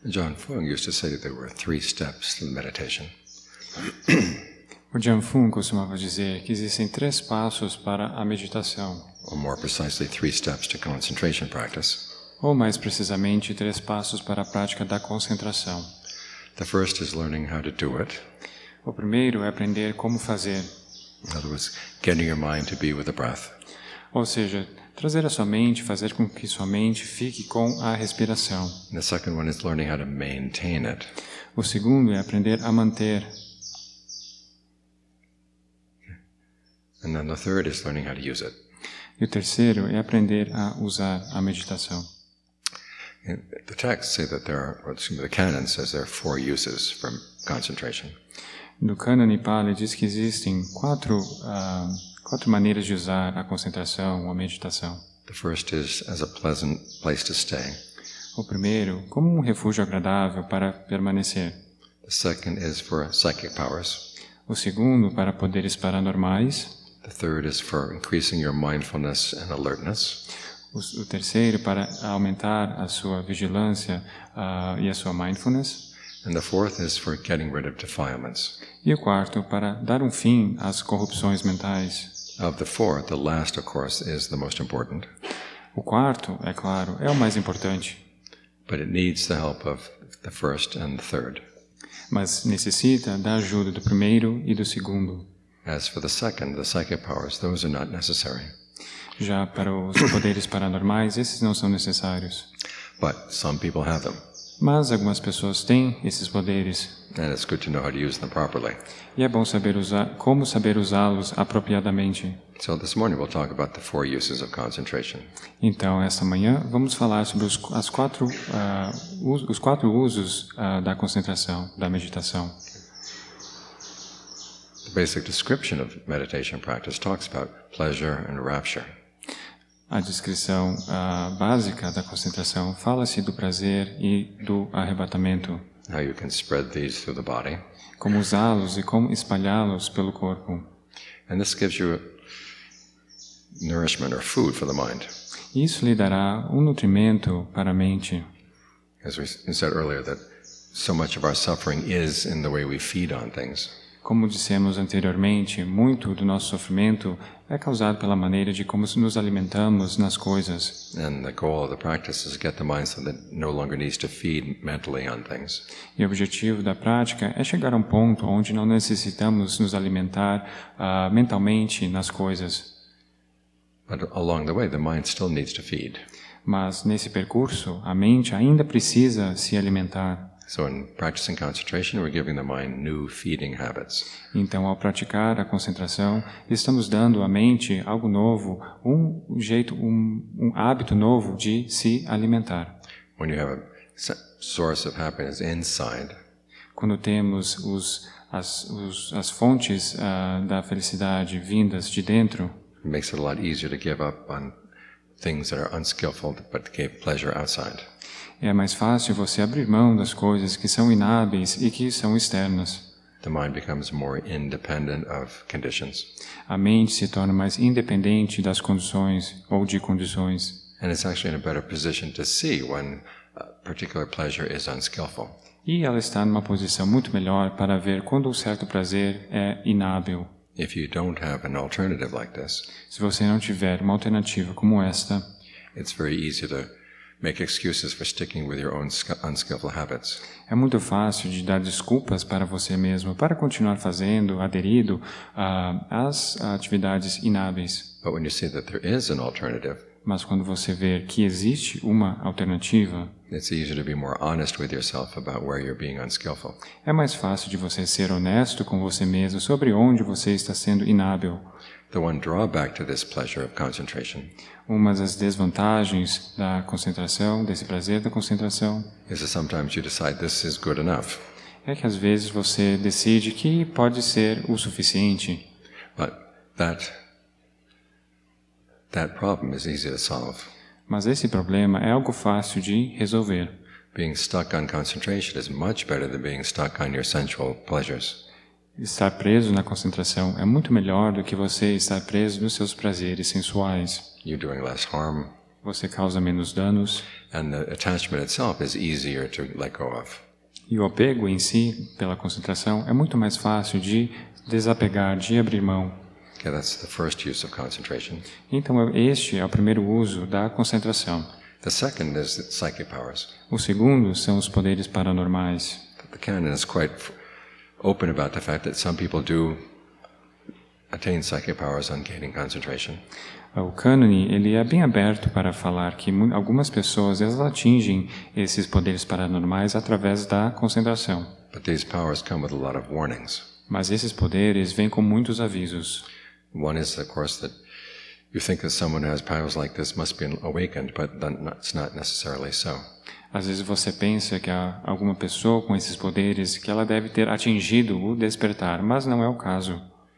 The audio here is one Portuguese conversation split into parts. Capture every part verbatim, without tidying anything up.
John Fung used to say that there were three steps to the meditation. O John Fung costumava dizer que existem três passos para a meditação. Or more precisely, three steps to concentration practice. Ou mais precisamente, três passos para a prática da concentração. The first is learning how to do it. O primeiro é aprender como fazer. In other words, getting your mind to be with the breath. Ou seja, trazer a sua mente, fazer com que sua mente fique com a respiração. And the second one is learning how to maintain it. O segundo é aprender a manter. And then the third is learning how to use it. E o terceiro é aprender a usar a meditação. And the texts say that there are, or excuse me, the canon says there are four uses for concentration. No Cânone Pali diz que existem quatro, uh, quatro maneiras de usar a concentração ou a meditação. The first is as a pleasant place to stay. O primeiro, como um refúgio agradável para permanecer. The second is for psychic powers. O segundo, para poderes paranormais. The third is for increasing your mindfulness and alertness. O, o terceiro, para aumentar a sua vigilância uh, e a sua mindfulness. And the fourth is for getting rid of defilements. E o quarto, para dar um fim às corrupções mentais. Of the four, the last, of course, is the most important. O quarto, é claro, é o mais importante. But it needs the help of the first and the third. Mas necessita da ajuda do primeiro e do segundo. As for the second, the psychic powers, those are not necessary. Já para os poderes paranormais, esses não são necessários. But some people have them. Mas algumas pessoas têm esses poderes. And it's good to know how to use them properly. E é bom saber usar, como saber usá-los apropriadamente. So this morning we'll talk about the four uses of concentration. Então, esta manhã, vamos falar sobre os, as quatro, uh, us, os quatro usos uh, da concentração, da meditação. The basic description of meditation practice talks about pleasure and rapture. A descrição uh, básica da concentração fala-se do prazer e do arrebatamento. How you can spread these through the body. Como usá-los e como espalhá-los pelo corpo. And this gives you nourishment or food for the mind. Isso lhe dará um nutrimento para a mente. As we said earlier, that so much of our suffering is in the way we feed on things. Como dissemos anteriormente, muito do nosso sofrimento é causado pela maneira de como nos alimentamos nas coisas. And the goal of the practice is to get the mind so that it no longer needs to feed mentally on things. E o objetivo da prática é chegar a um ponto onde não necessitamos nos alimentar uh, mentalmente nas coisas. But along the way, the mind still needs to feed. Mas nesse percurso, a mente ainda precisa se alimentar. So in practicing concentration, we're giving the mind new feeding habits. Então, ao praticar a concentração, estamos dando à mente algo novo, um jeito, um, um hábito novo de se alimentar. When you have a source of happiness inside, quando temos os, as, os, as fontes uh, da felicidade vindas de dentro, it makes it a lot easier to give up on things that are unskillful but give pleasure outside. É mais fácil você abrir mão das coisas que são inábeis e que são externas. The mind becomes more independent of conditions. A mente se torna mais independente das condições ou de condições. And it's actually in a better position to see when a particular pleasure is unskillful. E ela está numa posição muito melhor para ver quando um certo prazer é inábil. If you don't have an alternative like this, se você não tiver uma alternativa como esta, it's very easy to make excuses for sticking with your own unskillful habits. É muito fácil de dar desculpas para você mesmo para continuar fazendo, aderido uh, às atividades inábeis. But when you see that there is an alternative, mas quando você vê que existe uma alternativa, it's easier to be more honest with yourself about where you're being unskillful. É mais fácil de você ser honesto com você mesmo sobre onde você está sendo inábil. The one drawback to this pleasure of concentration Uma das desvantagens da concentração, desse prazer da concentração, is that sometimes you decide this is good enough. É que às vezes você decide que pode ser o suficiente. But that that problem is easy to solve. Mas esse problema é algo fácil de resolver. Being stuck on concentration is much better than being stuck on your sensual pleasures. Estar preso na concentração é muito melhor do que você estar preso nos seus prazeres sensuais. You're doing less harm. você causa menos danos, and the attachment itself is easier to let go of. e o apego em si, pela concentração, é muito mais fácil de desapegar, de abrir mão. Okay, that's the first use of concentration. Então, este é o primeiro uso da concentração. The second is the psychic powers. O segundo são os poderes paranormais. The canon is quite f- open about the fact that some people do attain psychic powers on gaining concentration. O cânone, ele é bem aberto para falar que mu- algumas pessoas elas atingem esses poderes paranormais através da concentração. But these powers come with a lot of warnings. Mas esses poderes vêm com muitos avisos. One is, of course, that you think that someone who has powers like this must be awakened, but then it's not necessarily so. Às vezes você pensa que há alguma pessoa com esses poderes que ela deve ter atingido o despertar, mas não é o caso.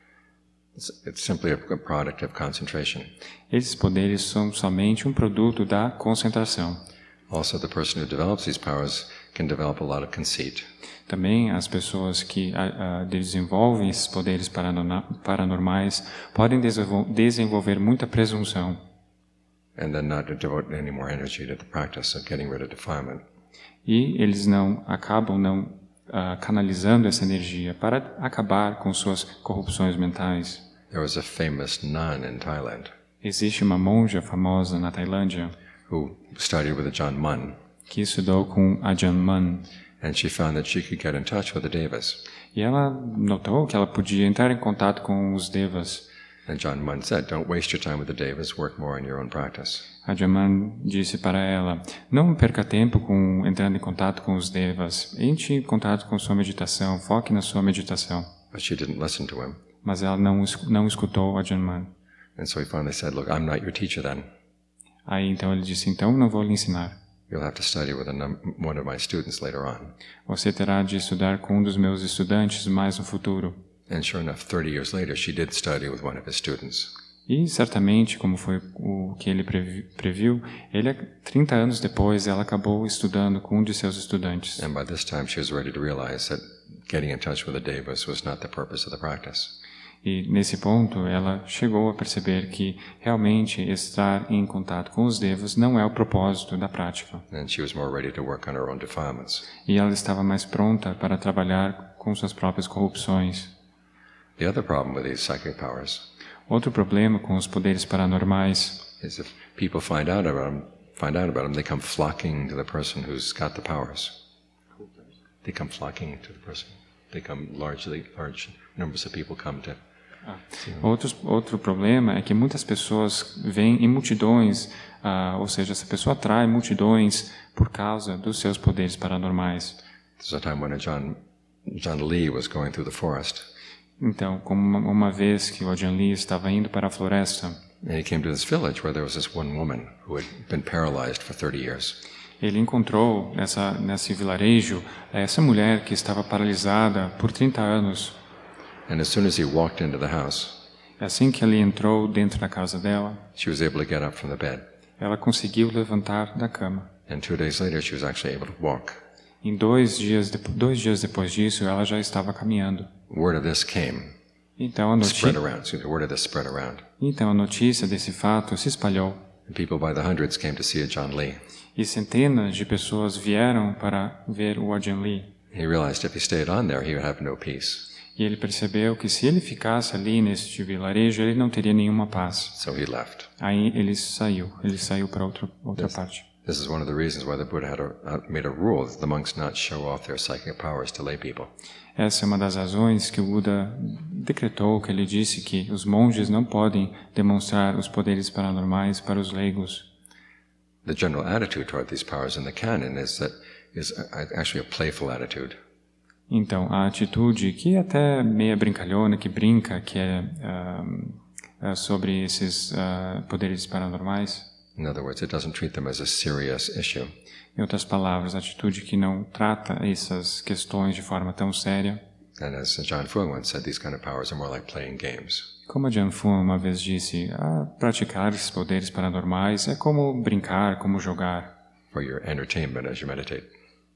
It's, it's simply a product of concentration. Esses poderes são somente um produto da concentração. Also, the person who develops these powers can develop a lot of conceit. Também as pessoas que a, a, desenvolvem esses poderes paranor- paranormais podem desenvol- desenvolver muita presunção. And then not to devote any more energy to the practice of getting rid of defilement. E eles não acabam não ah, canalizando essa energia para acabar com suas corrupções mentais. There was a famous nun in Thailand Existe uma monja famosa na Tailândia who studied with Ajahn Mun, que estudou com Ajahn Mun. and she found that she could get in touch with the devas. E ela notou que ela podia entrar em contato com os devas. And Ajahn Mun said, don't waste your time with the devas, work more on your own practice. Ajahn Mun disse para ela, não perca tempo com entrando em contato com os devas. Entre em contato com sua meditação, foque na sua meditação. But she didn't listen to him. Mas ela não, es- não escutou Ajahn Mun. And so he finally said, look, I'm not your teacher then. Aí então ele disse, então não vou lhe ensinar. You'll have to study with a num- one of my students later on. Você terá de estudar com um dos meus estudantes mais no futuro. And sure enough, thirty years later, she did study with one of his students. E certamente, como foi o que ele previ- previu, ele trinta anos depois ela acabou estudando com um de seus estudantes. And by this time, she was ready to realize that getting in touch with the devas was not the purpose of the practice. E nesse ponto ela chegou a perceber que realmente estar em contato com os devas não é o propósito da prática. And she was more ready to work on her own defilements. E ela estava mais pronta para trabalhar com suas próprias corrupções. The other problem with these psychic powers Outro problema com os poderes paranormais is if people find out about them, find out about them, they come flocking to the person who's got the powers. They come flocking to the person. They come largely, large numbers of people come to. Outros, outro problema é que muitas pessoas vêm em multidões, ah, ou seja, essa pessoa atrai multidões por causa dos seus poderes paranormais. There's a time when a John, John Lee was going through the forest, Então, como uma, uma vez que o Ajahn Lee estava indo para a floresta, and he came to this village where there was this one woman who had been paralyzed for thirty years. ele encontrou nessa, nesse vilarejo essa mulher que estava paralisada por trinta anos. And as soon as he walked into the house, Assim que ele entrou dentro da casa dela, she was able to get up from the bed. ela conseguiu levantar da cama. And two days later, she was actually able to walk. Em dois dias, de, dois dias depois disso, ela já estava caminhando. Word of this came, Então a, spread noti around. Excuse me, word of this spread around. então a notícia desse fato se espalhou. And people by the hundreds came to see a John Lee. E centenas de pessoas vieram para ver o Ajahn Lee. He realized if he stayed on there, he would have no peace. E ele percebeu que se ele ficasse ali neste vilarejo, ele não teria nenhuma paz. So he left. Aí ele saiu, ele saiu para outra outra Yes. parte. This is one of the reasons why the Buddha had a, uh, made a rule that the monks not show off their psychic powers to lay people. Essa é uma das razões que o Buda decretou, que ele disse que os monges não podem demonstrar os poderes paranormais para os leigos. The general attitude toward these powers in the canon is that is uh, actually a playful attitude. Então, a atitude, que é até meia brincalhona, que brinca, que é, ah, é sobre esses ah, poderes paranormais, In other words, it doesn't treat them as a serious issue. em outras palavras, a atitude que não trata essas questões de forma tão séria. And as John Fuang once said, these kind of powers are more like playing games. Como a Ajahn Fuang uma vez disse, ah, praticar esses poderes paranormais é como brincar, como jogar, For your entertainment as you meditate.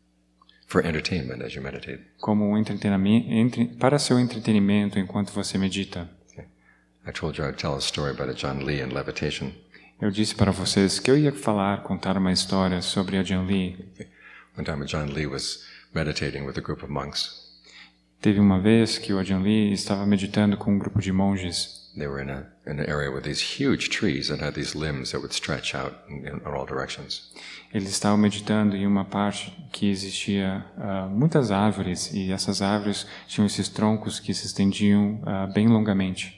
For entertainment as you meditate. como um entretenimento, entre, para seu entretenimento enquanto você medita. Okay. I told you I'd tell a story about a John Lee in levitation. Eu disse para vocês que eu ia falar, contar uma história sobre Ajahn Lee. One time Ajahn Lee was meditating with a group of monks. Teve uma vez que o Ajahn Lee estava meditando com um grupo de monges. They were in a in an area with these huge trees that had these limbs that would stretch out in, in all directions. Eles estavam meditando em uma parte que existia uh, muitas árvores, e essas árvores tinham esses troncos que se estendiam uh, bem longamente.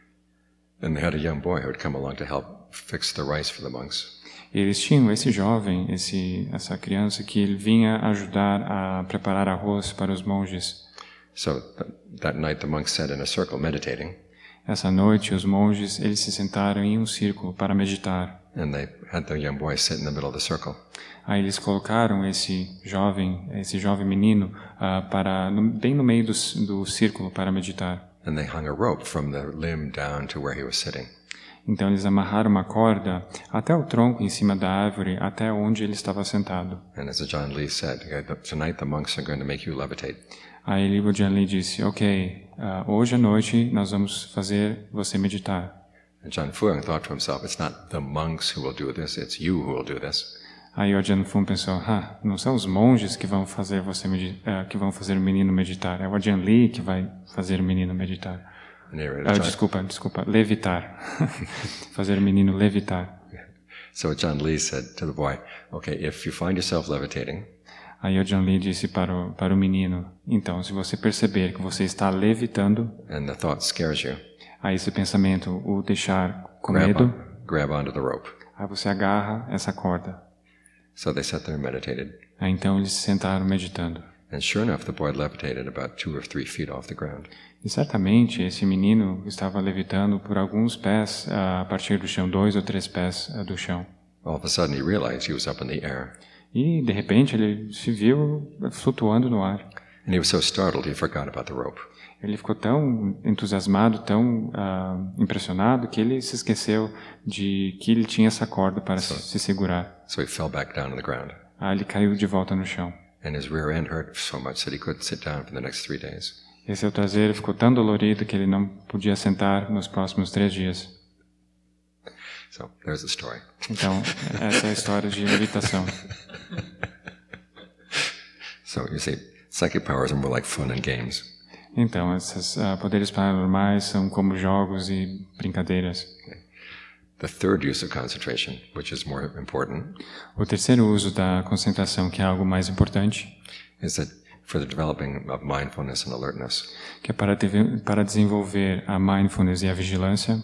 And they had a young boy who would come along to help fix the rice for the monks. E eles tinham esse jovem, esse, essa criança, que ele vinha ajudar a preparar arroz para os monges. So th- that night the monks sat in a circle meditating, Essa noite, os monges eles se sentaram em um círculo para meditar. and they had the young boy sit in the middle of the circle. Aí eles colocaram esse jovem, esse jovem menino, uh, para no, bem no meio do, do círculo para meditar. And they hung a rope from the limb down to where he was sitting. Então eles amarraram uma corda até o tronco em cima da árvore, até onde ele estava sentado. And as Ajahn Lee said, tonight the monks are going to make you levitate. Aí o Ajahn Lee disse, ok, uh, hoje à noite nós vamos fazer você meditar. And Ajahn Fuang thought to himself, it's not the monks who will do this, it's you who will do this. Aí o Ajahn Fuang pensou, ah, não são os monges que vão fazer você medi- uh, que vão fazer o menino meditar, é o Ajahn Lee que vai fazer o menino meditar. And he read Ah, Ajahn- desculpa, desculpa, levitar. Fazer o menino levitar. So Ajahn Lee said to the boy, okay, if you find yourself levitating, Aí o Ajahn Lee disse para o, para o menino, então, se você perceber que você está levitando, and the thought scares you, aí esse pensamento o deixar com grab, medo, on, grab onto the rope. aí você agarra essa corda. So they sat there and meditated. Aí então eles se sentaram meditando. And sure enough, the boy levitated about two or three feet off the ground. E certamente esse menino estava levitando por alguns pés ah, a partir do chão, dois ou três pés ah, do chão. All of a sudden, he realized he was up in the air. E de repente ele se viu flutuando no ar. And he was so startled, he forgot about the rope. Ele ficou tão entusiasmado, tão ah, impressionado, que ele se esqueceu de que ele tinha essa corda para se, se segurar. So he fell back down on the ground. Aí ele caiu de volta no chão. And his rear end hurt so much that he couldn't sit down for the next three days. E seu traseiro ficou tão dolorido que ele não podia sentar nos próximos três dias. So there's the story. Então, essa é a história de levitação. So you see, psychic powers are more like fun and games. Então, esses ah, poderes paranormais são como jogos e brincadeiras. The third use of concentration, which is more important, O terceiro uso da concentração, que é algo mais importante, is that for the developing of mindfulness and alertness. que é para, deve- para desenvolver a mindfulness e a vigilância.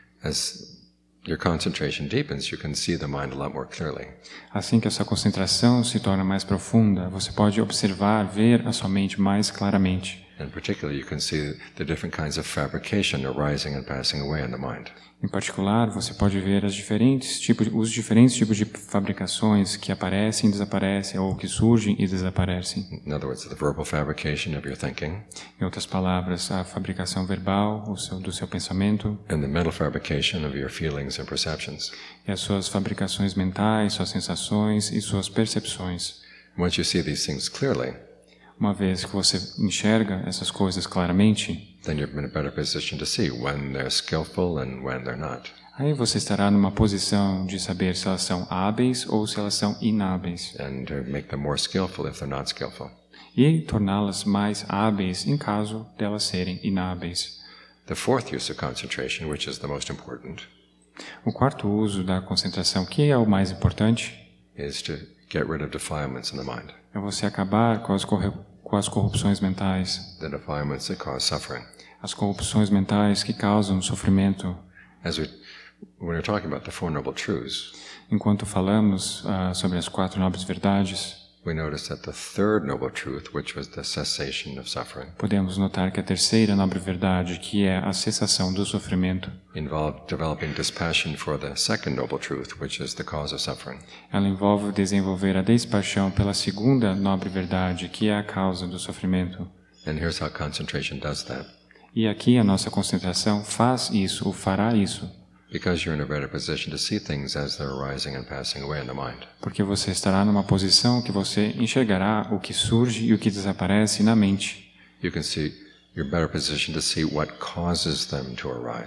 As your concentration deepens, you can see the mind a lot more clearly. Assim que a sua concentração se torna mais profunda, você pode observar, ver a sua mente mais claramente. In particular, you can see the different kinds of fabrication arising and passing away in the mind. Em particular, você pode ver as diferentes tipos, os diferentes tipos de fabricações que aparecem e desaparecem, ou que surgem e desaparecem. In other words, the verbal fabrication of your thinking Em outras palavras, a fabricação verbal o seu, do seu pensamento and the mental fabrication of your feelings and perceptions. e as suas fabricações mentais, suas sensações e suas percepções. Once you see these things clearly, Uma vez que você enxerga essas coisas claramente, then you're in a better position to see when they're skillful and when they're not. aí você estará numa posição de saber se elas são hábeis ou se elas são inábeis, And to make them more skillful if they're not skillful. e torná-las mais hábeis em caso delas serem inábeis. The fourth use of concentration, which is the most important, O quarto uso da concentração, que é o mais importante, is to get rid of defilements in the mind, é você acabar com as, corre- com as corrupções mentais, the defilements that cause suffering. as corrupções mentais que causam sofrimento. As we, when we're talking about the Four Noble Truths, Enquanto falamos ah, sobre as quatro nobres verdades, we notice that the third noble truth, which was the cessation of suffering, podemos notar que a terceira nobre verdade, que é a cessação do sofrimento, involved developing dispassion for the second noble truth, which is the cause of suffering. ela envolve desenvolver a despaixão pela segunda nobre verdade, que é a causa do sofrimento. And here's how concentration does that. E aqui a nossa concentração faz isso, ou fará isso, Because you're in a better position to see things as they're arising and passing away in the mind. porque você estará numa posição que você enxergará o que surge e o que desaparece na mente. You can see, you're better positioned to see what causes them to arise.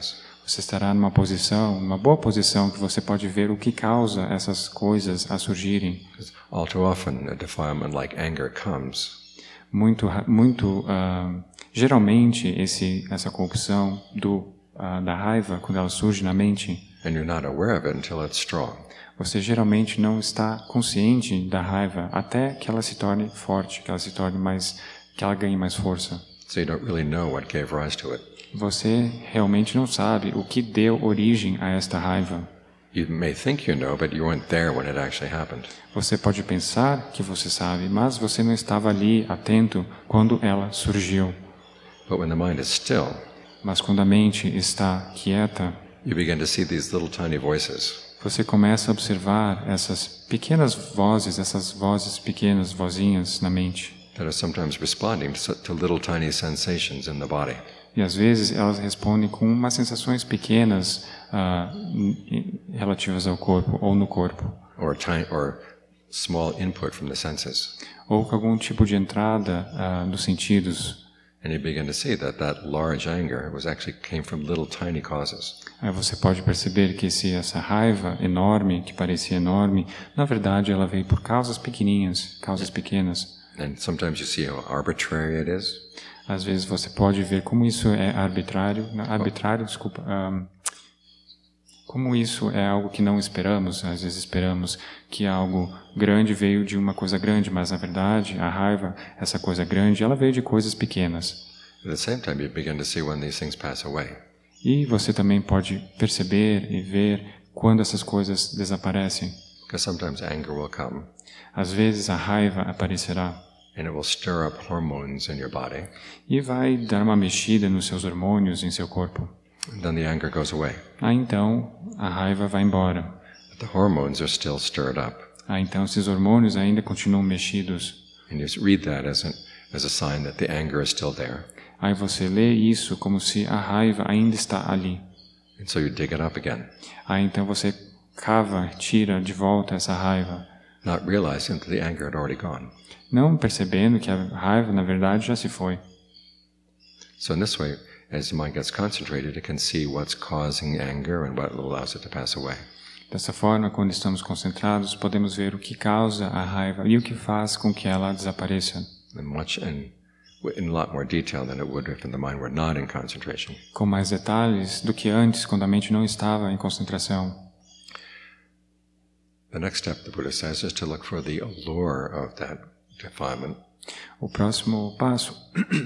Você estará numa posição, numa boa posição, que você pode ver o que causa essas coisas a surgirem. All too often, a defilement like anger comes, Muito, ra- muito, ah, geralmente esse, essa corrupção do ah, da raiva, quando ela surge na mente, and you're not aware of it until it's strong. você geralmente não está consciente da raiva até que ela se torne forte, que ela se torne mais, que ela ganhe mais força. So you don't really know what gave rise to it. Você realmente não sabe o que deu origem a esta raiva. You may think you know, but you weren't there when it actually happened. Você pode pensar que você sabe, mas você não estava ali atento quando ela surgiu. But when the mind is still, Mas quando a mente está quieta, you begin to see these little tiny voices. você começa a observar essas pequenas vozes, essas vozes pequenas, vozinhas na mente. That are sometimes responding to, to little tiny sensations in the body. E às vezes elas respondem com umas sensações pequenas ah, n- relativas ao corpo ou no corpo, Or tiny, or small input from the senses. ou com algum tipo de entrada ah, dos sentidos. And you begin to see that that large anger was actually came from little tiny causes. Aí você pode perceber que se essa raiva enorme, que parecia enorme, na verdade ela veio por causas pequenininhas, causas pequenas. And sometimes you see how arbitrary it is. Às vezes você pode ver como isso é arbitrário, não, arbitrário, desculpa, ah, como isso é algo que não esperamos. Às vezes esperamos que algo grande veio de uma coisa grande, mas na verdade a raiva, essa coisa grande, ela veio de coisas pequenas. At the same time, you begin to see when these things pass away. E você também pode perceber e ver quando essas coisas desaparecem. Because sometimes anger will come Às vezes a raiva aparecerá and it will stir up hormones in your body. e vai dar uma mexida nos seus hormônios, em seu corpo. And then the anger goes away. Aí então a raiva vai embora. But the hormones are still stirred up. Aí então esses hormônios ainda continuam mexidos. And you read that as a, as a sign that the anger is still there. Aí você lê isso como se a raiva ainda está ali. And so you dig it up again, Aí então você cava, tira de volta essa raiva, not realizing that the anger had already gone. não percebendo que a raiva na verdade já se foi. So in this way, as the mind gets concentrated, it can see what's causing anger and what allows it to pass away. Dessa forma, quando estamos concentrados, podemos ver o que causa a raiva e o que faz com que ela desapareça. And much in, in a lot more detail than it would if the mind were not in concentration. Com mais detalhes do que antes, quando a mente não estava em concentração. The next step the Buddha says is to look for the allure of that defilement. O próximo passo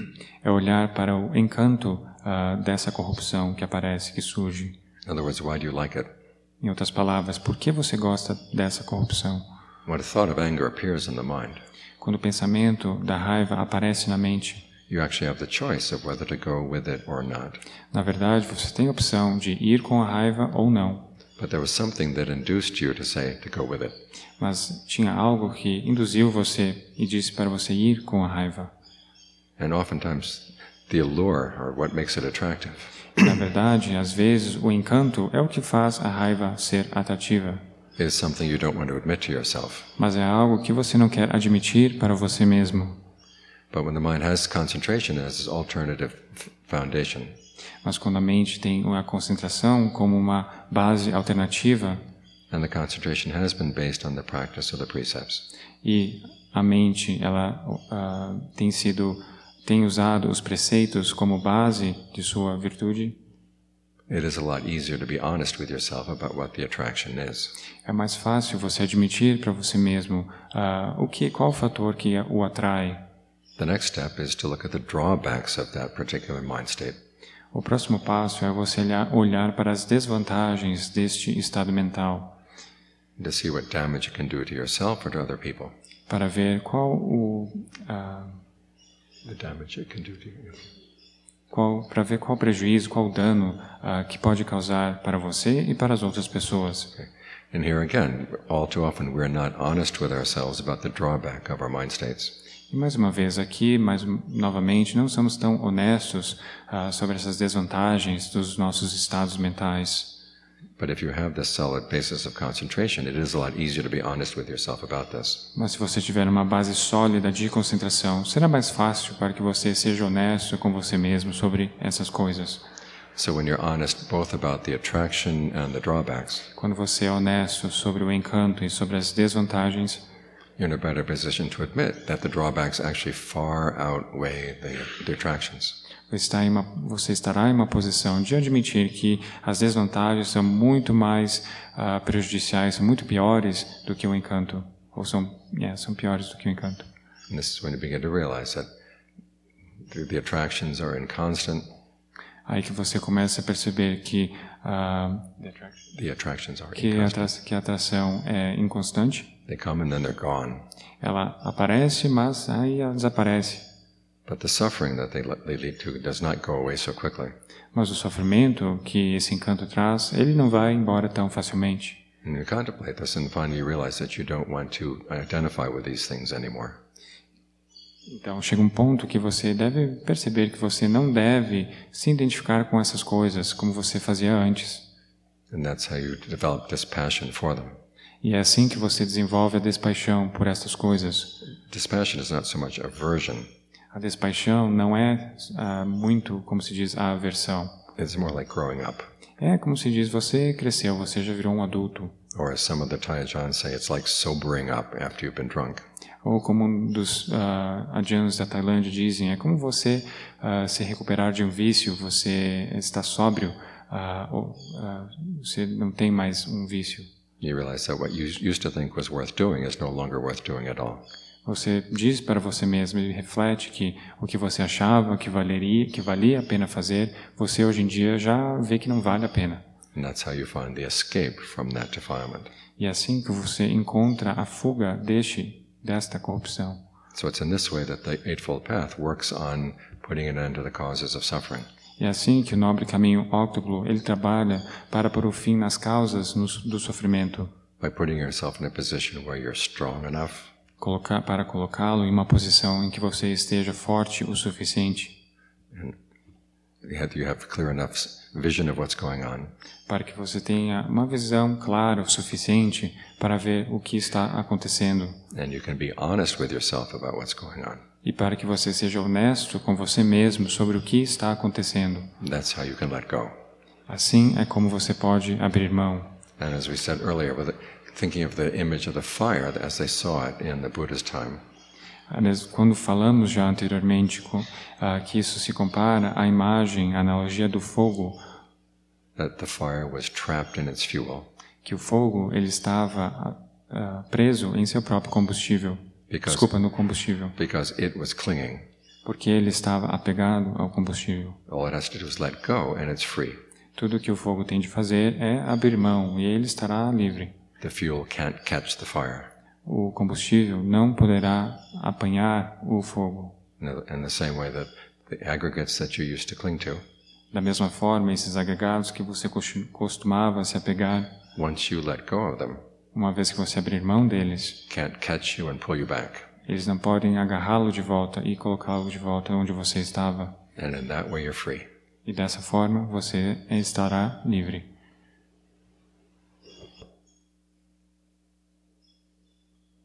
é olhar para o encanto uh, dessa corrupção que aparece, que surge. In other words, why do you like it? Em outras palavras, por que você gosta dessa corrupção? When a thought of anger appears in the mind, Quando o pensamento da raiva aparece na mente, you actually have the choice of whether to go with it or not. na verdade, você tem a opção de ir com a raiva ou não. But there was something that induced you to say to go with it. Mas tinha algo que induziu você e disse para você ir com a raiva. And oftentimes, the allure or what makes it attractive Na verdade, às vezes, o encanto é o que faz a raiva ser atrativa. is something you don't want to admit to yourself. Mas é algo que você não quer admitir para você mesmo. But when the mind has concentration as its alternative f- foundation, Mas quando a mente tem a concentração como uma base alternativa and the concentration has been based on the practice of the precepts, e a mente ela uh, tem sido tem usado os preceitos como base de sua virtude, it is a lot easier to be honest with yourself about what the attraction is. é mais fácil você admitir para você mesmo uh, o que qual o fator que o atrai. The next step is to look at the drawbacks of that particular mind state. O próximo passo é você olhar, olhar para as desvantagens deste estado mental, To see what damage it can do to yourself or to other people. para ver qual o uh, The damage it can do to you. qual para ver qual prejuízo, qual dano uh, que pode causar para você e para as outras pessoas. Okay. And here again, all too often we're not honest with ourselves about the drawback of our mind states. E mais uma vez aqui, mais novamente, não somos tão honestos uh, sobre essas desvantagens dos nossos estados mentais. But if you have this solid basis of concentration, it is a lot easier to be honest with yourself about this. Mas se você tiver uma base sólida de concentração, será mais fácil para que você seja honesto com você mesmo sobre essas coisas. So when you're honest both about the attraction and the drawbacks, Quando você é honesto sobre o encanto e sobre as desvantagens, you're in a better position to admit that the drawbacks actually far outweigh the, the attractions. você, está em uma, você estará em uma posição de admitir que as desvantagens são muito mais uh, prejudiciais, são muito piores do que o encanto. Ou são, yeah, são piores do que o encanto. And this is when you begin to realize that the, the attractions are inconstant. Aí que você começa a perceber que, uh, The attractions are que, a inconstant. atra- que a atração é inconstante. They come and then they're gone. Ela aparece, mas aí ela desaparece. But the suffering that they, let, they lead to does not go away so quickly. Mas o sofrimento que esse encanto traz, ele não vai embora tão facilmente. And you contemplate this and finally you realize that you don't want to identify with these things anymore. Então chega um ponto que você deve perceber que você não deve se identificar com essas coisas como você fazia antes. And that's how you develop this passion for them. E é assim que você desenvolve a despaixão por essas coisas. Dispassion is not so much aversion. A despaixão não é ah, muito, como se diz, a aversão. It's more like growing up. É como se diz, você cresceu, você já virou um adulto. Or as some of the Taiyajans say, it's like sobering up after you've been drunk. Ou como um dos uh, adjanos da Tailândia dizem, é como você uh, se recuperar de um vício, você está sóbrio, uh, ou, uh, você não tem mais um vício. You realize that what you used to think was worth doing is no longer worth doing at all. Você diz para você mesmo e reflete que o que você achava que valeria, que valia a pena fazer, você hoje em dia já vê que não vale a pena. And that's how you find the escape from that defilement. E é assim que você encontra a fuga deste, desta corrupção. So it's in this way that the Eightfold Path works on putting an end to the causes of suffering. É assim que o nobre caminho óctuplo, ele trabalha para pôr o fim nas causas no, do sofrimento, By putting yourself in a position where you're strong enough colocar, para colocá-lo em uma posição em que você esteja forte o suficiente and you have, you have clear enough vision of what's going on, para que você tenha uma visão clara o suficiente para ver o que está acontecendo and you can be honest with yourself about what's going on. e para que você seja honesto com você mesmo sobre o que está acontecendo. That's how you can let go. Assim é como você pode abrir mão. And as we said earlier, with the, thinking of the image of the fire as they saw it in the Buddha's time, Aliás, quando falamos já anteriormente com, ah, que isso se compara à imagem, à analogia do fogo, that the fire was trapped in its fuel que o fogo ele estava ah, preso em seu próprio combustível. because, Desculpa, no combustível. because it was clinging. Porque ele estava apegado ao combustível. All it has to do is let go and it's free. Tudo que o fogo tem de fazer é abrir mão e ele estará livre. The fuel can't catch the fire. O combustível não poderá apanhar o fogo. In the, in the same way that the aggregates that you used to cling to, Da mesma forma, esses agregados que você costu- costumava se apegar, once you let go of them, uma vez que você abrir mão deles, can't catch you and pull you back. eles não podem agarrá-lo de volta e colocá-lo de volta onde você estava. And in that way you're free. E dessa forma, você estará livre.